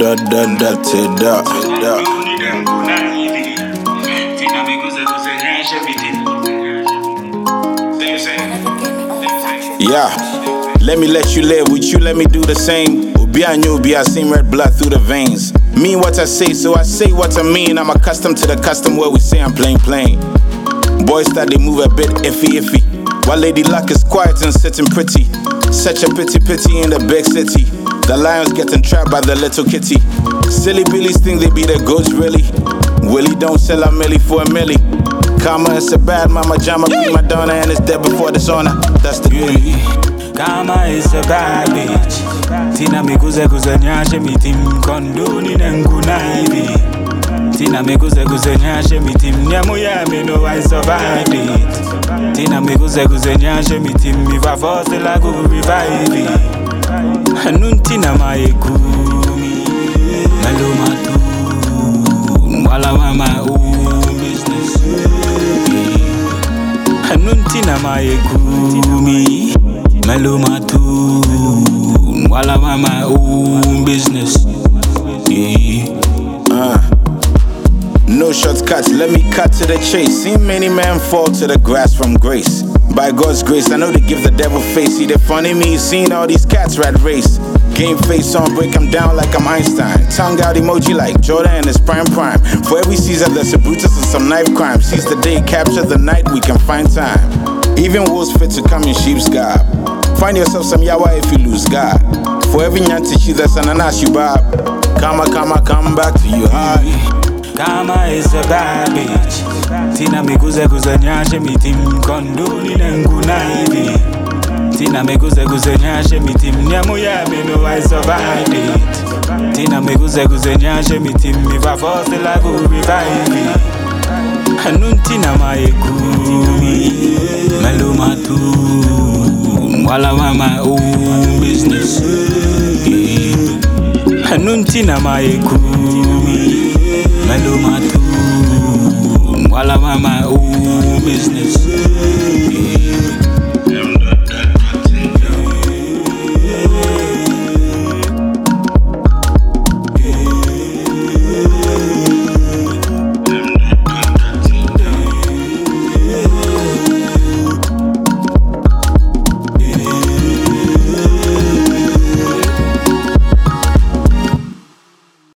Yeah, let me let you live with you, let me do the same. Ubia and Ubia, same red blood through the veins. Mean what I say, so I say what I mean. I'm accustomed to the custom where we say I'm plain. Boys start they move a bit iffy. While Lady Luck is quiet and sitting pretty. Such a pity in the big city. The lions getting trapped by the little kitty. Silly Billies think they be the goats really. Willie don't sell a milli for a milli. Karma is a bad mama jama, be Madonna and it's dead before dishonor. That's the beauty. Karma is a bad bitch. Tina me kuze nyashe mitim kondoni nenguna hivi. Tina me kuze nyashe mitim nyamu ya me know I survived it. Tina me kuze nyashe mitim mi va force la go revive it. Hanuntina maekumi maluma tu wala mama business. Hanuntina maekumi maluma tu wala mama business. No shortcuts, let me cut to the chase. Seen many men fall to the grass from grace. By God's grace, I know they give the devil face. See, they funny me, seen all these cats rat race. Game face on, break them down like I'm Einstein. Tongue out emoji like Jordan and his prime. For every season there's a Brutus and some knife crime. Seize the day, capture the night, we can find time. Even wolves fit to come in sheep's garb. Find yourself some yawa if you lose God. For every nyantichi that's an ananas you bob. Karma, come back to you hard. Karma is a bad bitch. Tina me kuze nyashe mitim kondoni nenguna hivi. Tina me kuze nyashe mitim nyamu ya me know I survived it. Tina me kuze nyashe mitim mi va force la go revive it. Hanuntina maekumi maluma tu wala mama business. Hanuntina maekumi maluma tu wala mama business.